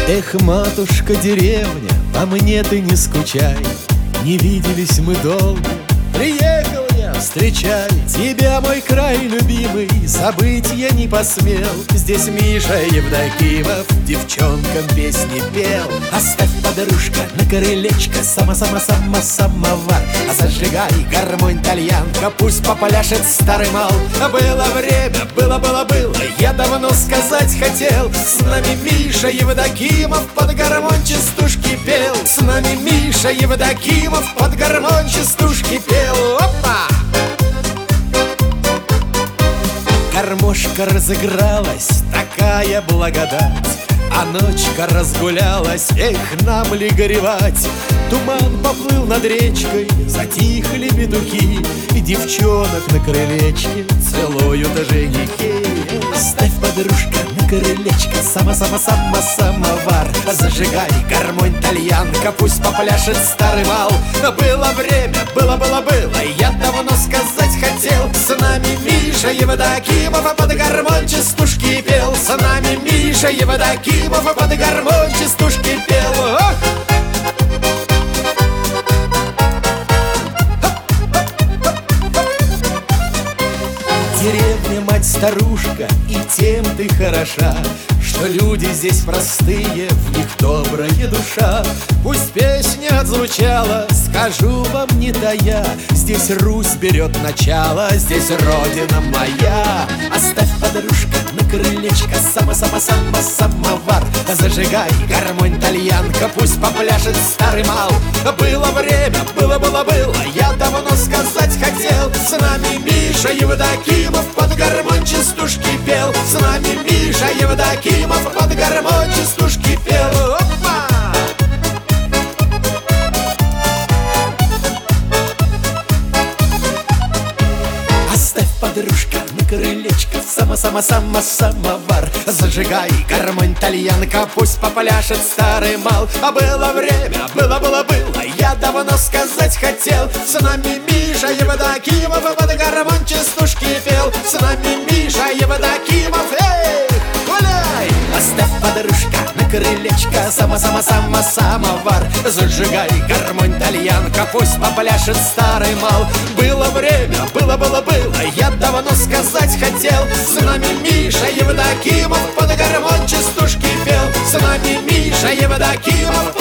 Эх, матушка деревня, по мне ты не скучай. Не виделись мы долго, приехал я, встречай. Тебя, мой край любимый, забыть я не посмел. Здесь Миша Евдокимов девчонкам песни пел. Оставь, подружка, на крылечко самовар. Зажигай гармонь тальянка, пусть попляшет старый мал. Было время, было, я давно сказать хотел. С нами Миша Евдокимов под гармонь частушки пел. С нами Миша Евдокимов под гармонь частушки пел. Опа! Гармошка разыгралась, такая благодать, а ночка разгулялась, эх, нам ли горевать? Туман поплыл над речкой, затихли петухи, и девчонок на крылечке целуют женихи. Ставь, подружка, на крылечко самовар. Зажигай гармонь тальянка, пусть попляшет старый вал. Было время, было, я давно сказать хотел. С нами Миша Евдокимов под гармонь частушки пел. С нами Миша Евдокимов под гармонь частушки пел. Деревня, мать-старушка, и тем ты хороша, что люди здесь простые, в них добрая душа. Пусть песня отзвучала, скажу вам не тая, здесь Русь берет начало, здесь родина моя. Оставь, подружка, на крылечко самовар. Зажигай гармонь тальянка, пусть попляшет старый мал. Было время, было, я давно сказать хотел. С нами Миша Евдокимов под гармонь частушки пел. С нами Миша Евдокимов под гармонь частушки пел. Опа! Оставь, подружка, на крылечко самовар. Зажигай гармонь тальянка, пусть попляшет старый мал. А было время, было, я давно сказать хотел. С нами Миша Евдокимов под гармонь частушки пел. С нами Миша Евдокимов, эй, гуляй! Оставь, подружка, на крылечко самовар. Зажигай гармонь тальянка, пусть попляшет старый мал. Было время, было, я давно сказать хотел. С нами Миша Евдокимов под гармонь частушки пел. С нами Миша Евдокимов